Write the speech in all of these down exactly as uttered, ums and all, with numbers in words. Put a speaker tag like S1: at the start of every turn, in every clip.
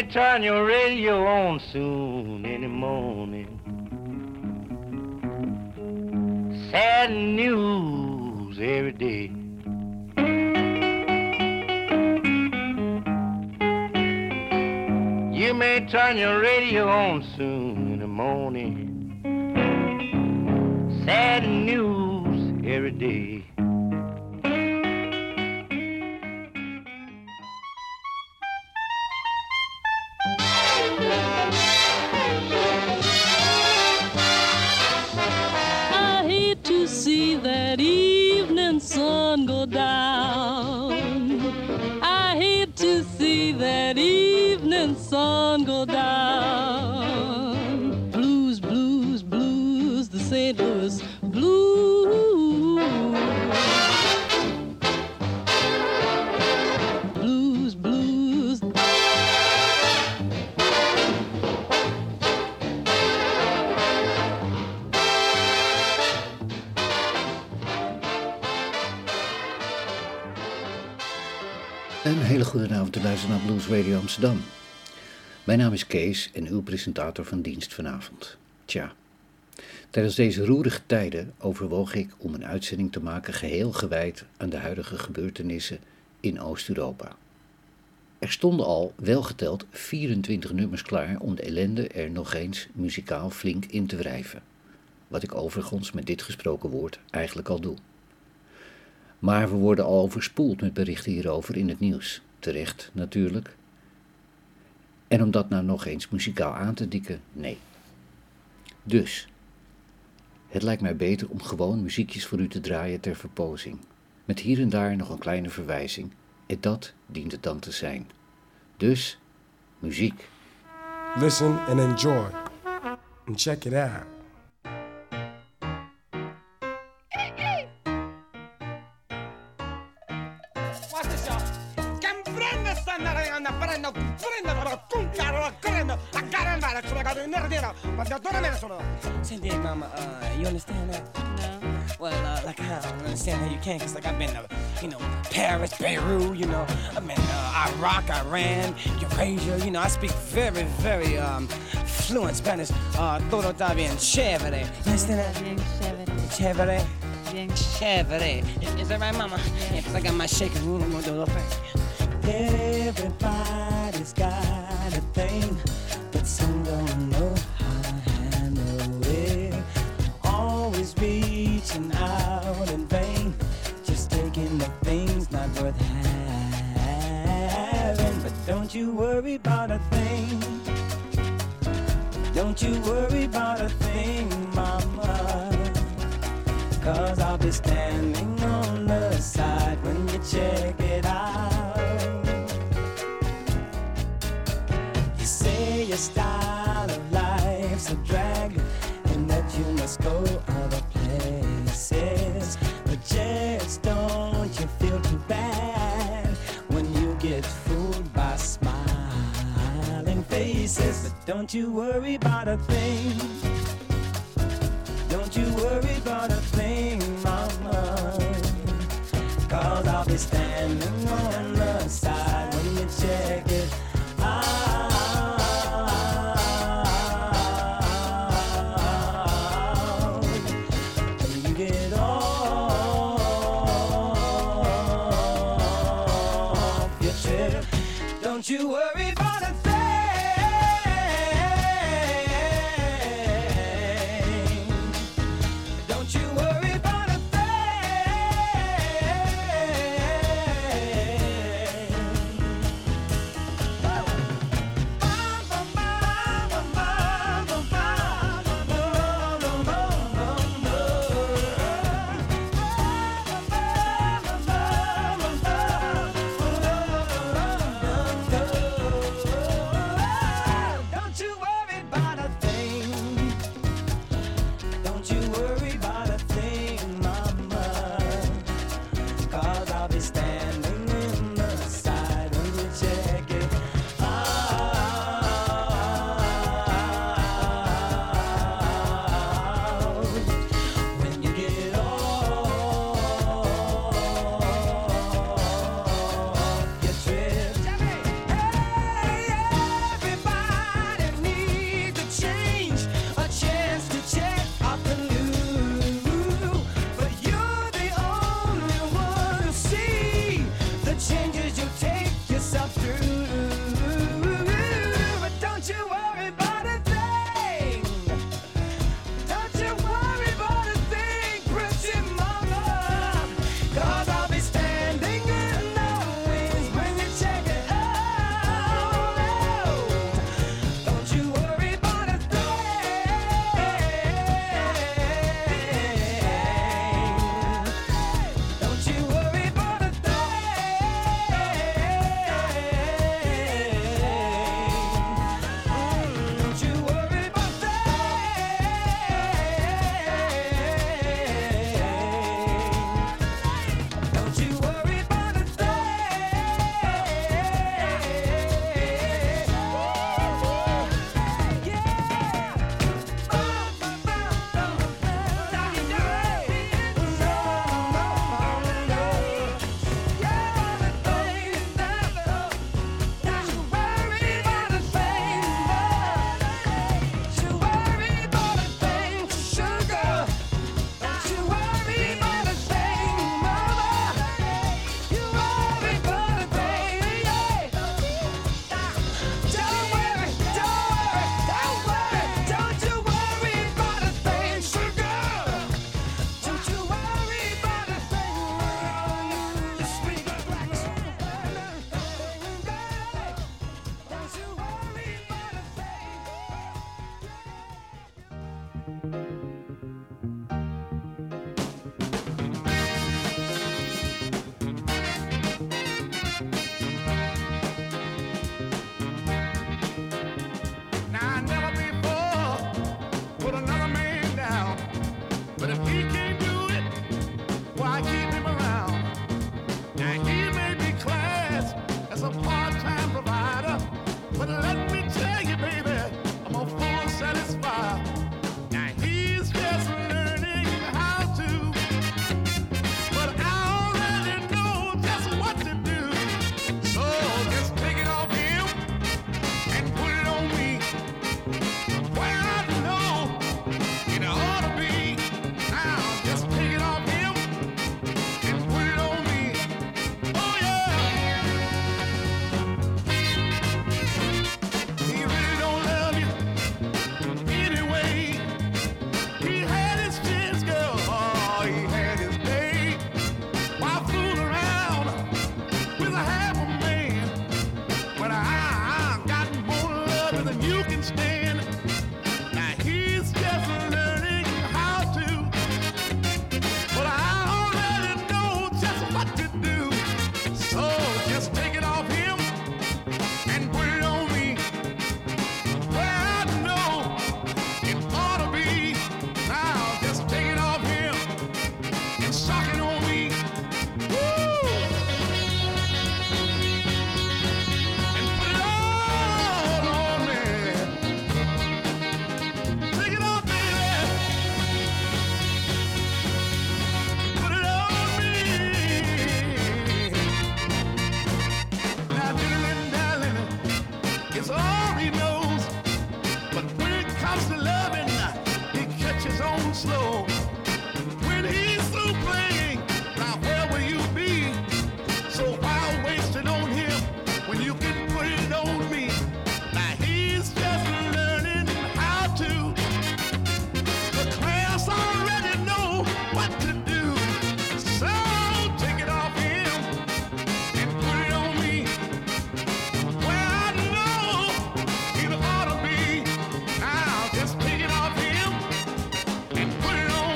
S1: turn your radio on soon in the morning. Sad news every day. You may turn your radio on soon in the morning. Sad news every day.
S2: I hate to see that evening sun go down. I hate to see that evening sun go down. Blues, blues, blues, the Saint Louis blues. Blues, blues.
S3: Een hele goede avond te luisteren naar Blues Radio Amsterdam. Mijn naam is Kees en uw presentator van dienst vanavond. Tja, tijdens deze roerige tijden overwoog ik om een uitzending te maken geheel gewijd aan de huidige gebeurtenissen in Oost-Europa. Er stonden al, welgeteld, vierentwintig nummers klaar om de ellende er nog eens muzikaal flink in te wrijven. Wat ik overigens met dit gesproken woord eigenlijk al doe. Maar we worden al overspoeld met berichten hierover in het nieuws. Terecht natuurlijk. En om dat nou nog eens muzikaal aan te dikken, nee. Dus, het lijkt mij beter om gewoon muziekjes voor u te draaien ter verpozing. Met hier en daar nog een kleine verwijzing. En dat dient het dan te zijn. Dus, muziek.
S4: Listen and enjoy. And check it out.
S5: Senti, mama, uh, you understand that?
S2: No.
S5: Well, uh, like, I don't understand how you can, because, like, I've been to, you know, Paris, Beirut, you know, I've been uh, Iraq, Iran, Eurasia, you know, I speak very, very um, fluent Spanish. Uh, todo está bien chévere. You understand that?
S2: Bien chévere.
S5: Chévere?
S2: Bien
S5: Chévere. Is, is that right, mama? Yeah, because I got my shaking room, I'm going to do a little thing. Everybody's got a thing, but some don't know how to handle it. Always reaching out in vain, just taking the things not worth having. But don't you worry about a thing. Don't you worry about a thing, mama. Cause I'll be standing on the side when you check it out. You say your style of life's a drag and that you must go other places, but just don't you feel too bad when you get fooled by smiling faces. But don't you worry about a thing. Don't you worry about a thing, mama. Cause I'll be standing on the side when you check it out. When you get off your trip, don't you worry about a thing. Don't you worry about a thing.
S6: slow. When he's through playing, now where will you be? So why waste it on him when you can put it on me? Now he's just learning how to. The class already know what to do. So take it off him and put it on me. Well, I know it ought to be. Now just take it off him and put it on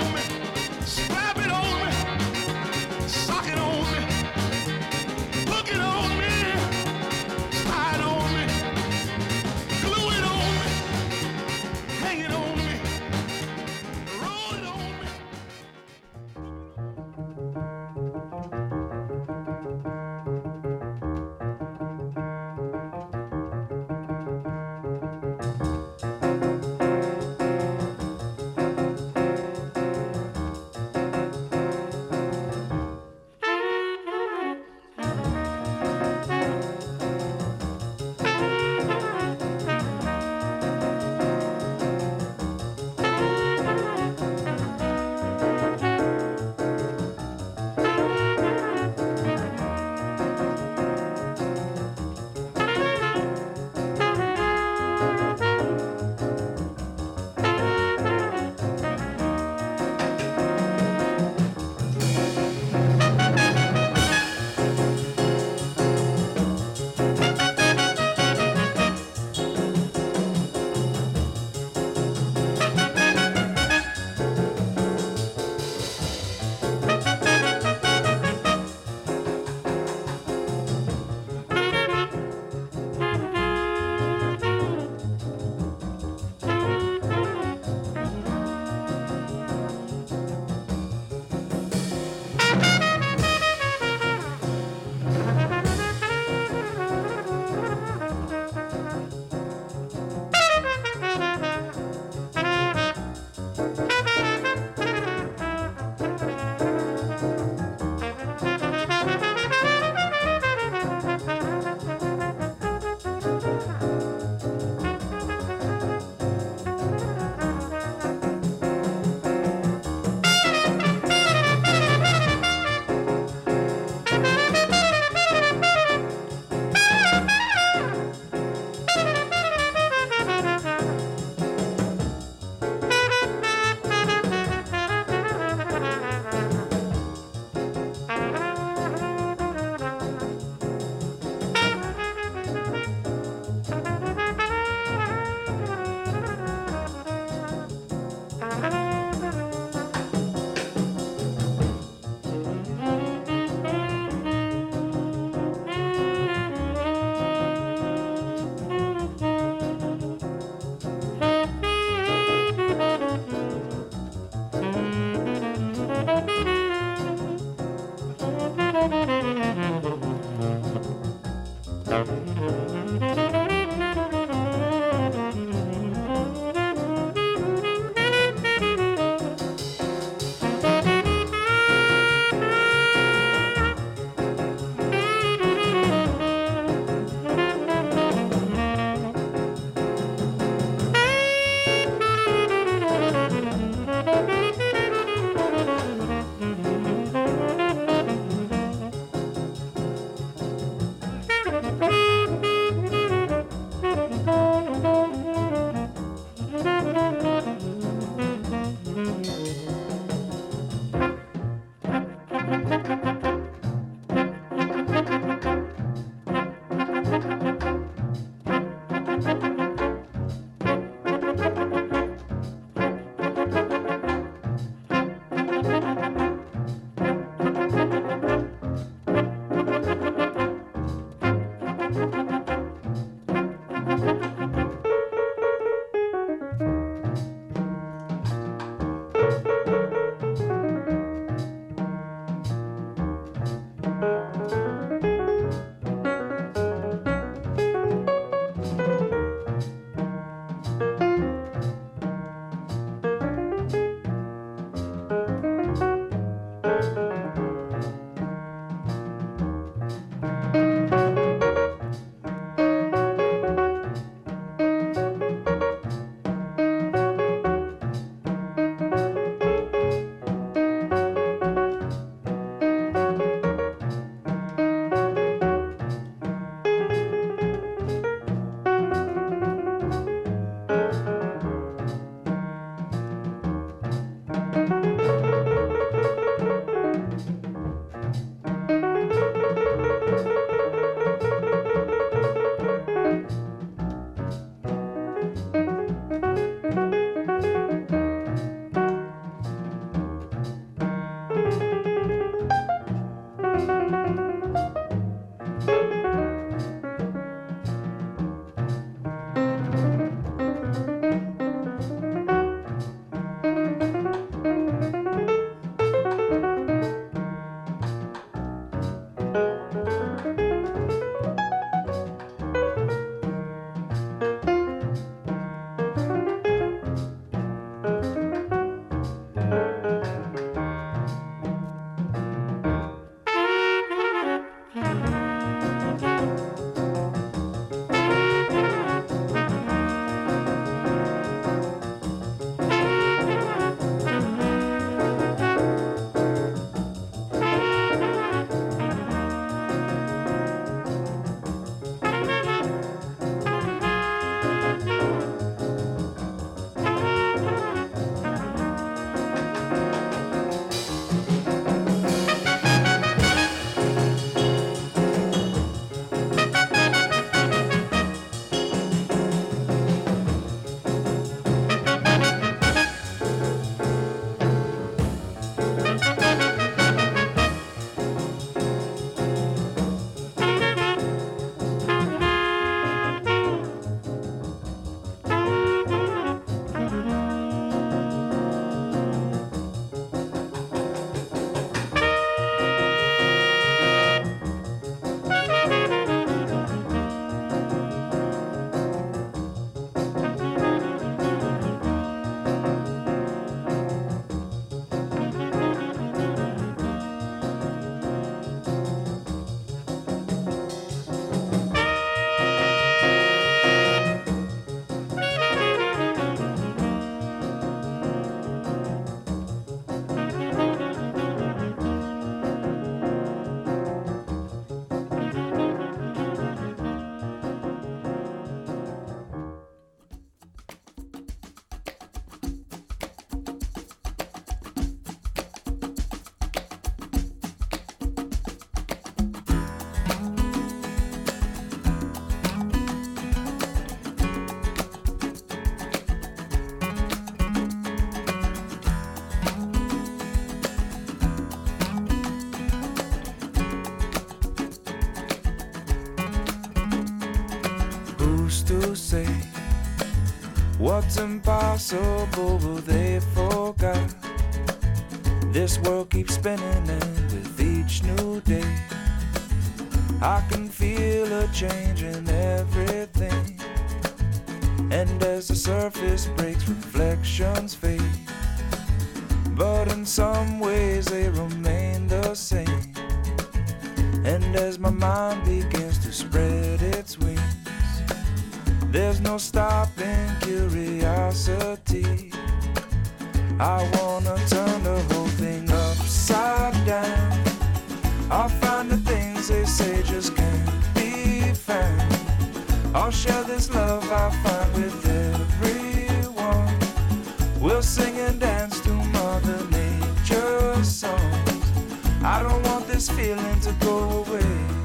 S7: What's impossible, but they forgot. This world keeps spinning, and with each new day I can feel a change in everything. And as the surface breaks, reflections fade, but in some ways they remain the same. And as my mind begins to spread its wings, there's no stopping curiosity. I wanna turn the whole thing upside down. I'll find the things they say just can't be found. I'll share this love I find with everyone. We'll sing and dance to Mother Nature's songs. I don't want this feeling to go away.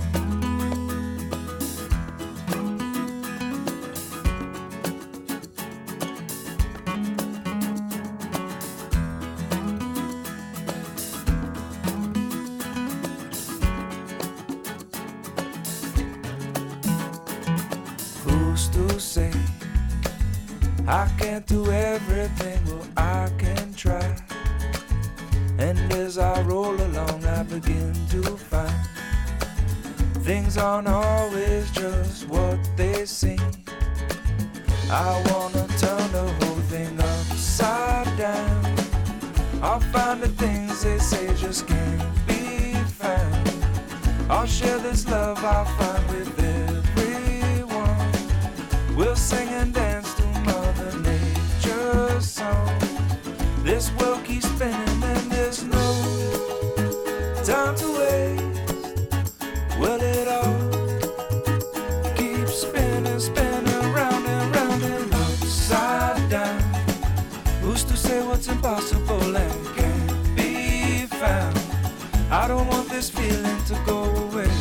S7: Say I can't do everything, well I can try. And as I roll along I begin to find things aren't always just what they seem. I wanna turn the whole thing upside down. I'll find the things they say just can't be found. I'll share this love I find with everyone. We'll sing and dance to Mother Nature's song. This world keeps spinning and there's no time to waste. Well, it all keeps spinning, spinning round and round and upside down. Who's to say what's impossible and can't be found? I don't want this feeling to go away.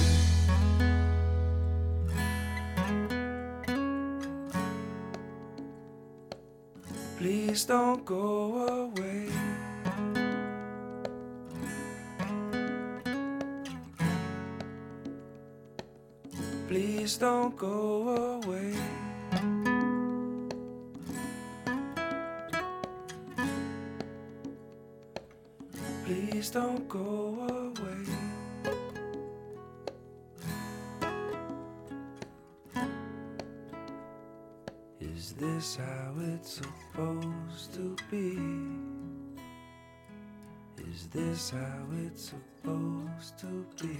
S7: Please don't go away. Please don't go away. Please don't go away. Is this how it's supposed to be? Is this how it's supposed to be?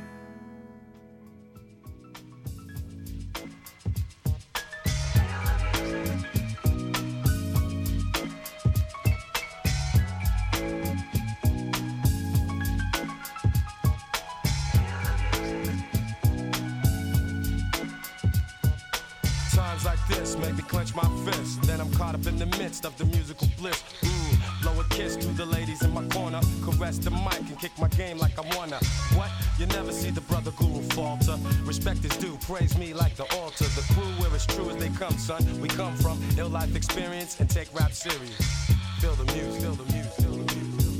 S4: Make me clench my fist. Then I'm caught up in the midst of the musical bliss. Mm, blow a kiss to the ladies in my corner. Caress the mic and kick my game like I wanna. What? You never see the brother guru falter. Respect is due, praise me like the altar. The crew where it's true as they come, son. We come from ill life experience and take rap serious. Feel the music, feel the music, feel the music.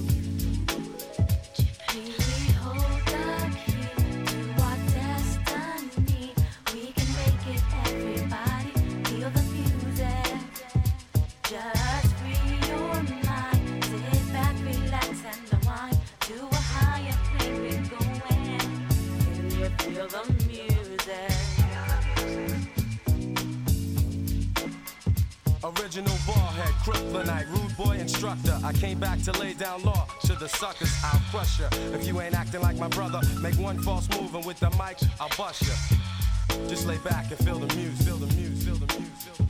S4: Original ballhead, kryptonite, rude boy instructor. I came back to lay down law to the suckers. I'll crush ya. If you ain't acting like my brother, make one false move and with the mic, I'll bust ya. Just lay back and feel the music, feel the music, feel the music, feel the music.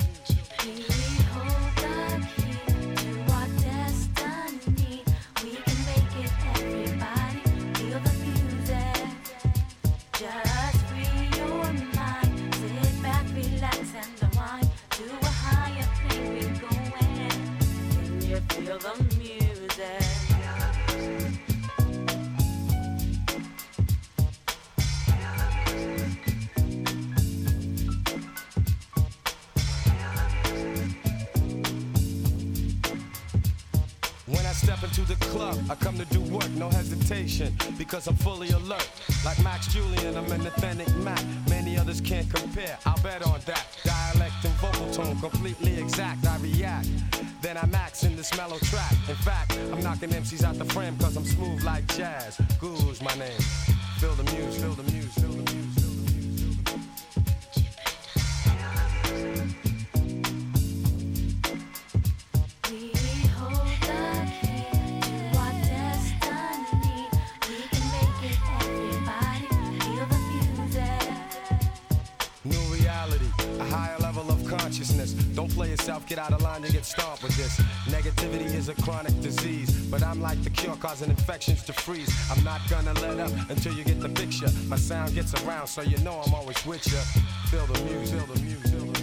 S4: step into the club, I come to do work, no hesitation, because I'm fully alert. Like Max Julian, I'm an authentic Mac. Many others can't compare, I'll bet on that. Dialect and vocal tone, completely exact, I react. Then I max in this mellow track. In fact, I'm knocking M Cs out the frame, cause I'm smooth like jazz. Guru's my name. Feel the muse, feel the muse, feel the muse. Consciousness. Don't play yourself, get out of line, you get stomped with this. Negativity is a chronic disease, but I'm like the cure, causing infections to freeze. I'm not gonna let up until you get the picture. My sound gets around, so you know I'm always with you. Feel the music, feel the music, feel the music.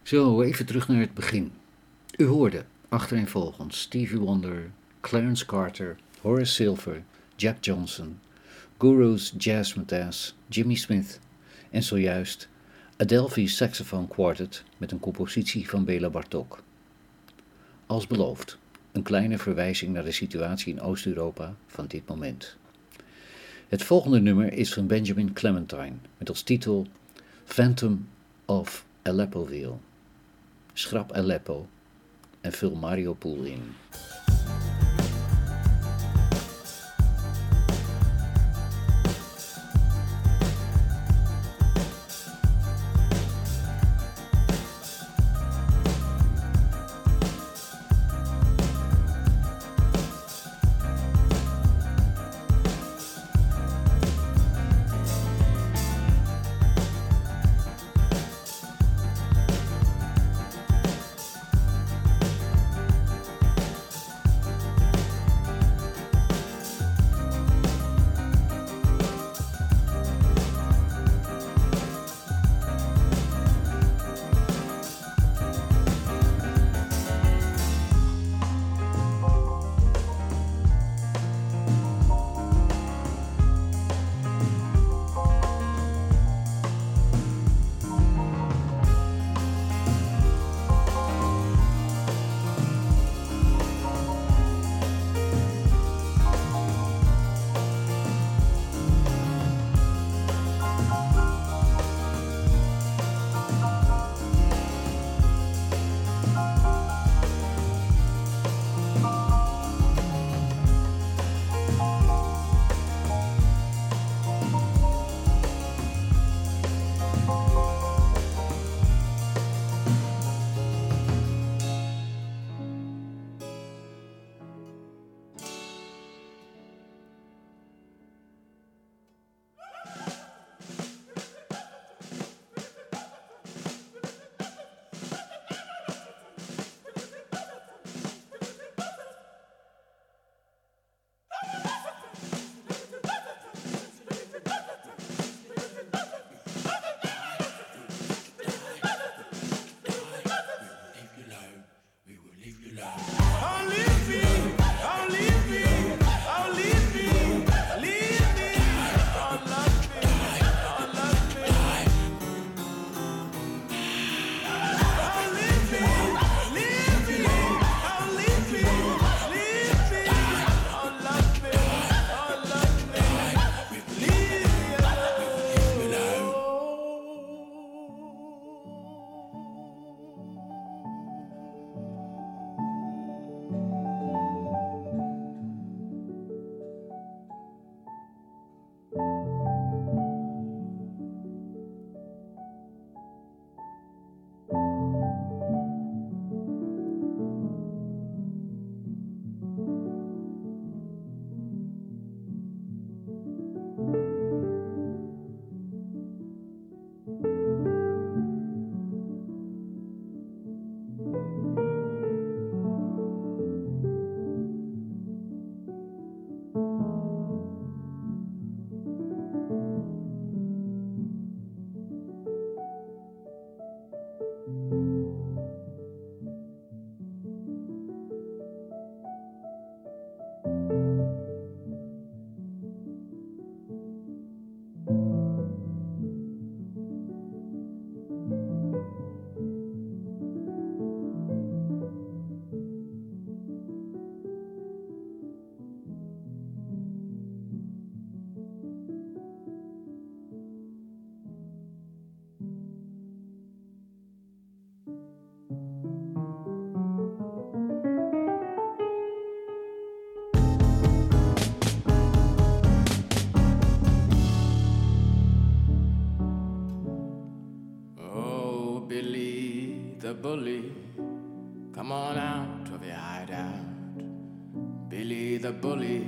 S3: Zo, even terug naar het begin. U hoorde achtereenvolgens Stevie Wonder, Clarence Carter, Horace Silver, Jack Johnson, Guru's Jazzmatazz, Jimmy Smith en zojuist Adelphi Saxophone Quartet met een compositie van Béla Bartók. Als beloofd, een kleine verwijzing naar de situatie in Oost-Europa van dit moment. Het volgende nummer is van Benjamin Clementine met als titel Phantom of Aleppoville. Schrap Aleppo en vul Mariupol in.
S8: bully, come on out of your hideout. Billy the bully,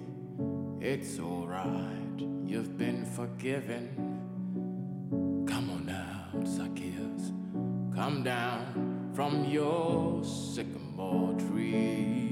S8: it's alright, you've been forgiven. Come on out, Zacchaeus, come down from your sycamore tree.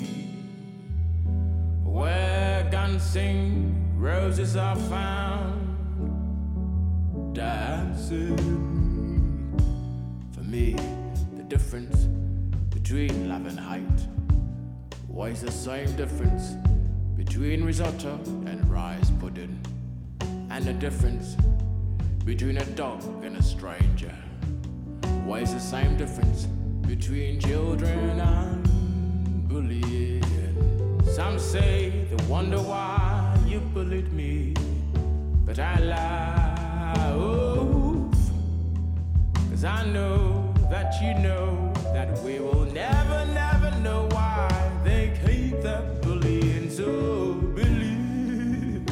S8: Where guns sing, roses are found, dancing. For me, difference between love and hate? Why is the same difference between risotto and rice pudding? And the difference between a dog and a stranger? Why is the same difference between children and bullying? Some say they wonder why you bullied me, but I laugh, 'cause I know that you know that we will never, never know why they keep that bullying. So believe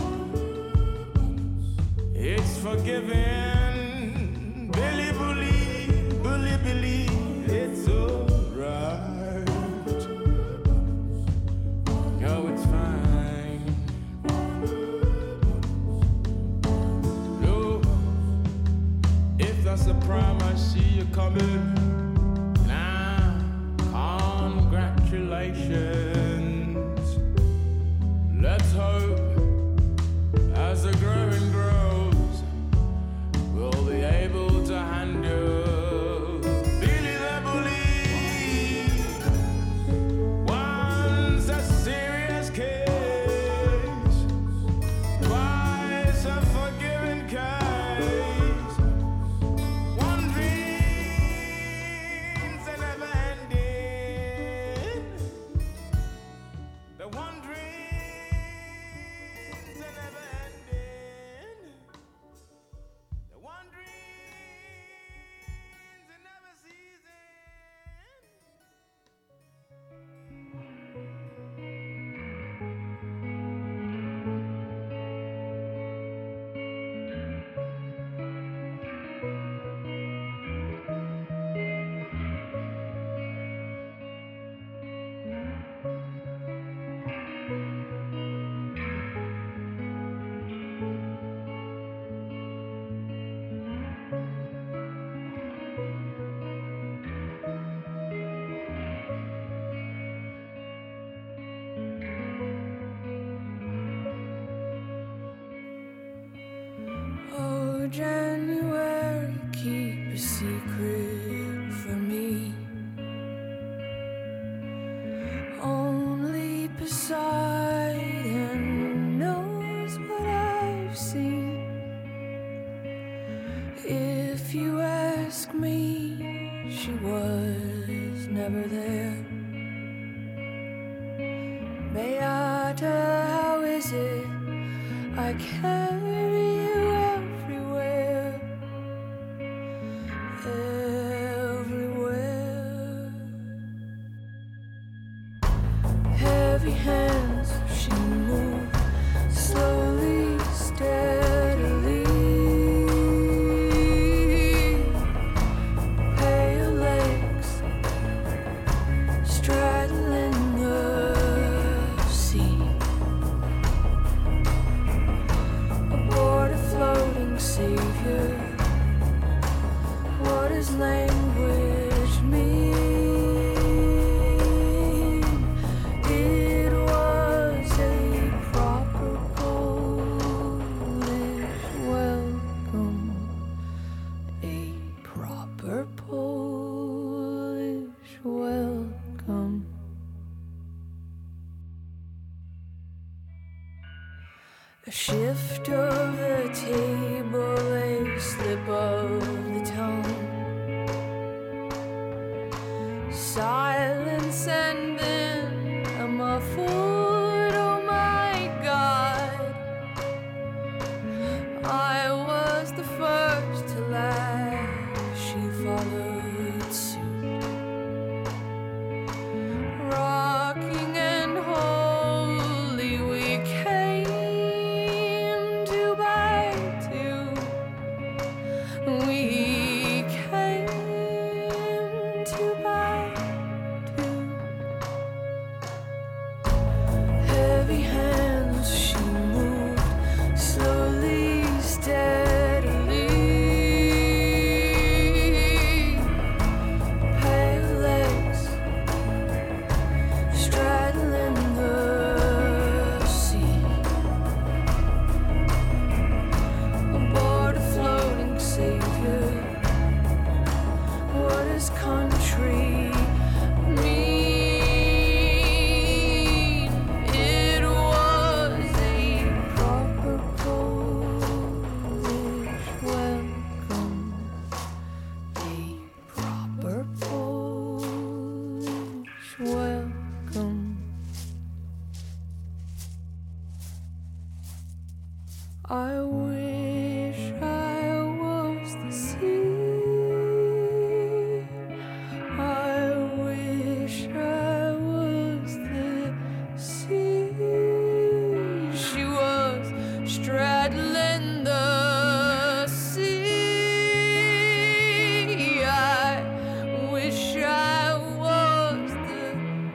S8: it's forgiven. Billy, believe, bully, believe it's alright. Oh, it's fine. No, if that's the prime, I see you coming. Now, congratulations. Let's hope as the growing grows, we'll be able to handle Billy the Bully. Once a serious case, twice a forgiven case. One dream's a never ending. The one dream's a never ending. The one dream's a never ceasing.
S7: Oh, January, keep a secret from me. Only Poseidon knows what I've seen. If you ask me, she was never there. Beata, how is it I carry you everywhere, everywhere? Heavy hands, she moved slowly, steadily. Pale legs straddling the sea. Aboard a floating savior. What does language mean? It was a proper Polish welcome. A proper Polish welcome. A shift of the table, a slip of the tongue. Silence and then a muffled, oh my God. I was the first to laugh, she followed suit. Rocking and holy, we came two by two. We came two by two.
S9: welcome. I wish I was the sea. I wish I was the sea. She was straddling the sea. I wish I was the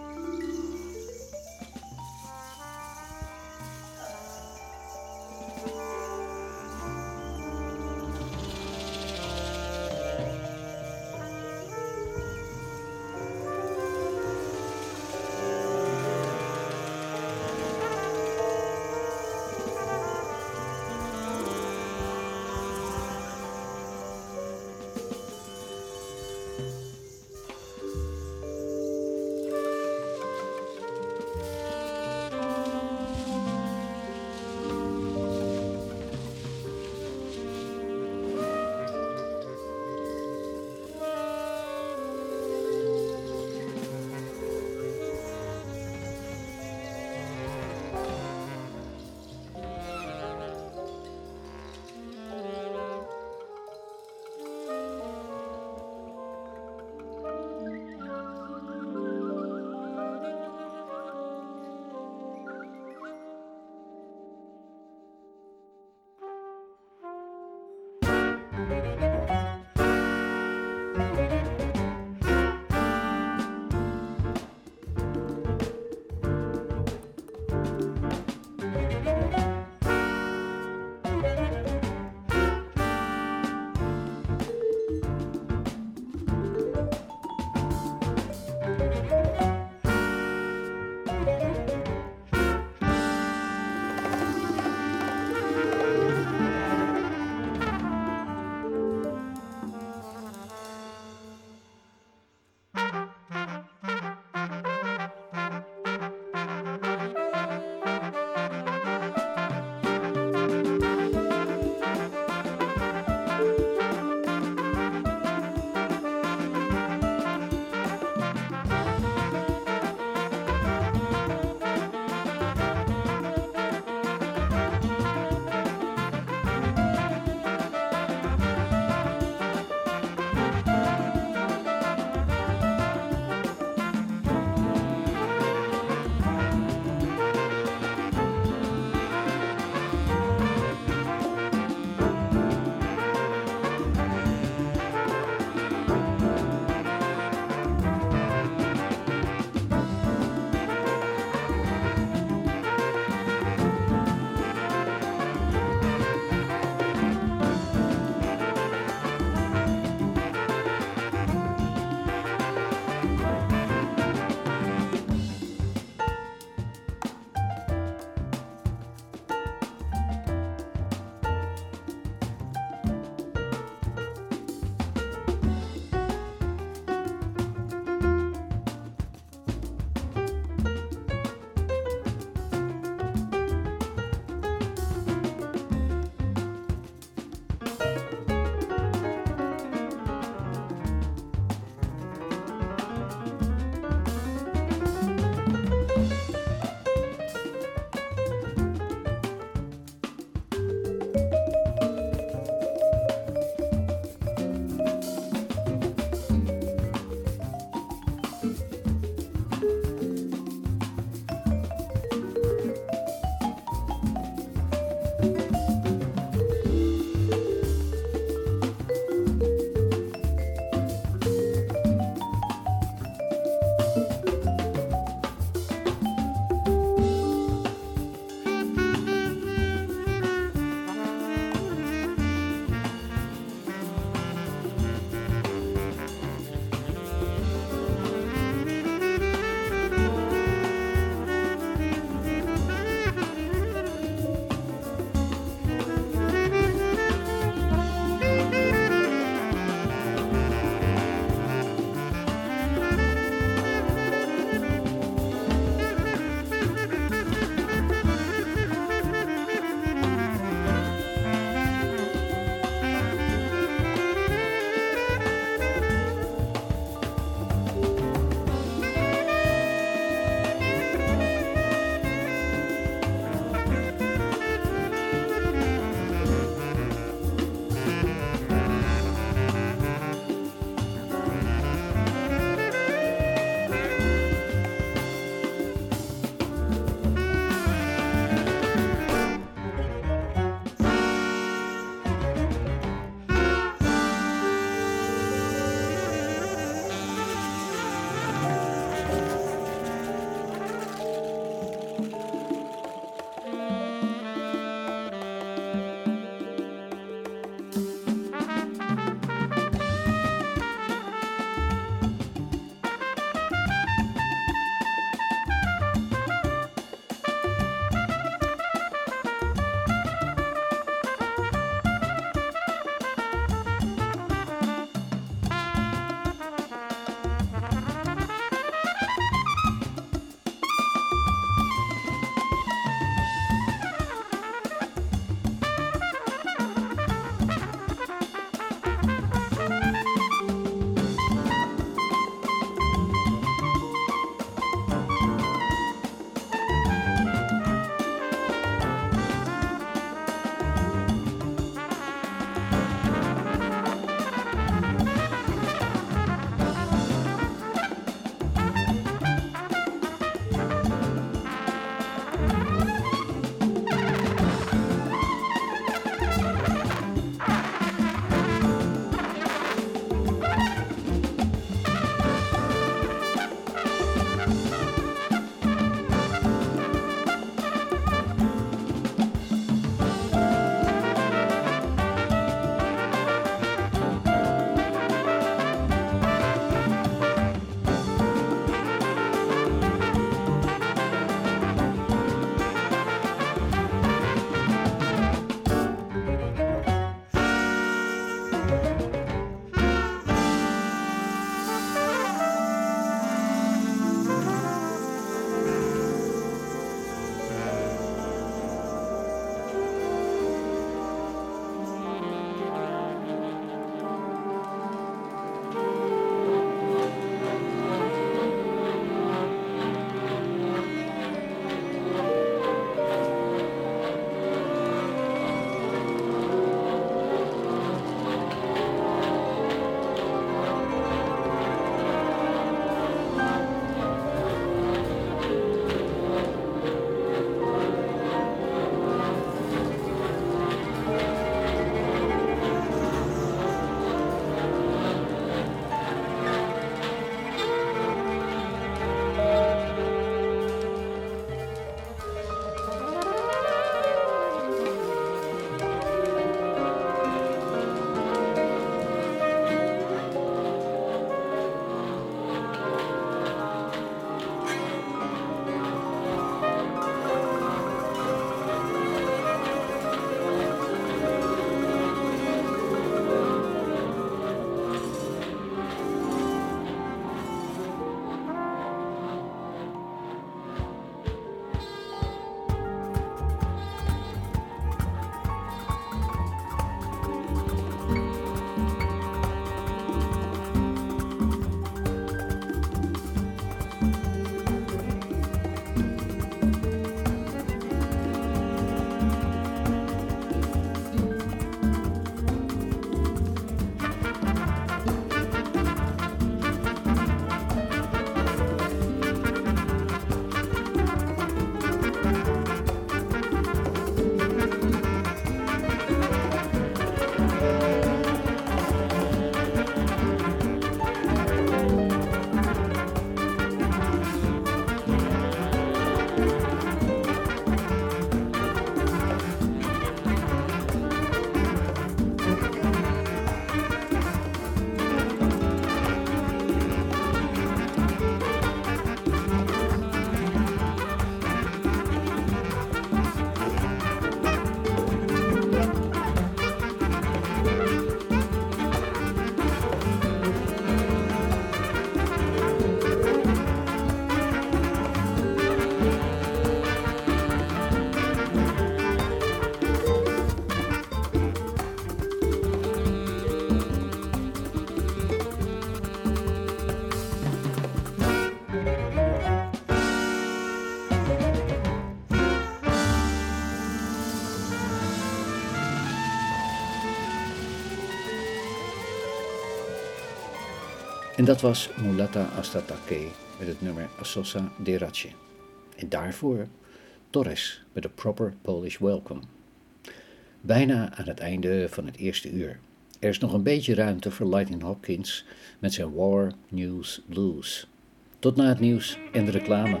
S3: En dat was Mulata Astatake met het nummer Assosa de Ratje. En daarvoor Torres met A Proper Polish Welcome. Bijna aan het einde van het eerste uur. Er is nog een beetje ruimte voor Lightning Hopkins met zijn War News Blues. Tot na het nieuws en de reclame.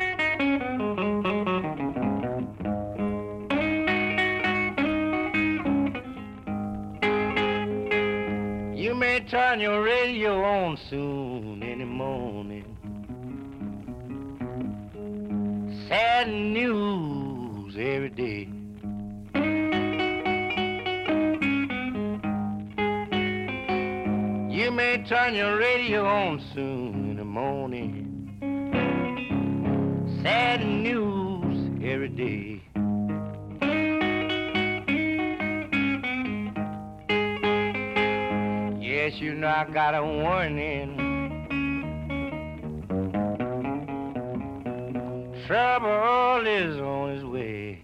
S1: You may turn your radio on soon in the morning. Sad news every day. You may turn your radio on soon in the morning. Sad news every day. Yes, you know I got a warning. Trouble is on his way.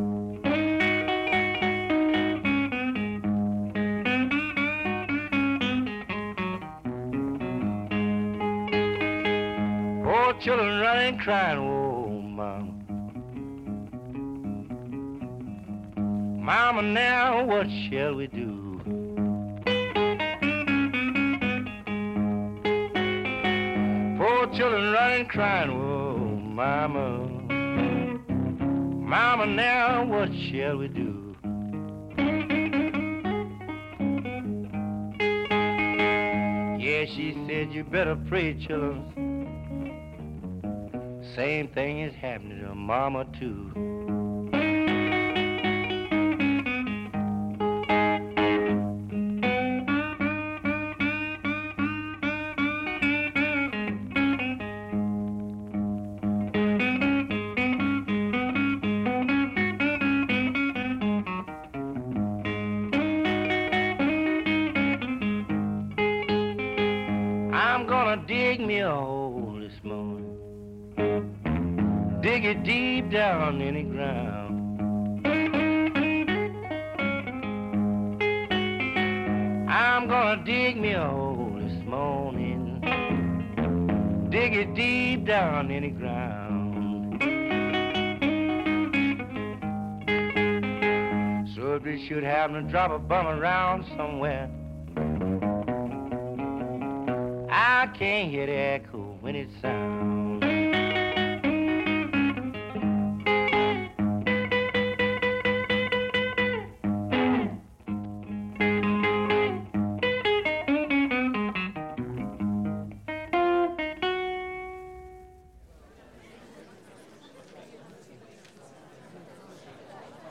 S1: Poor children running, crying, oh, mama. Mama, now what shall we do? Poor children running, crying, oh, mama. Mama, now what shall we do? Yeah, she said, you better pray, children. Same thing is happening to mama, too. I'm gonna dig me a hole this morning. Dig it deep down in the ground. I'm gonna dig me a hole this morning. Dig it deep down in the ground. So if they should happen to drop a bum around somewhere, I can't hear the echo when it sounds.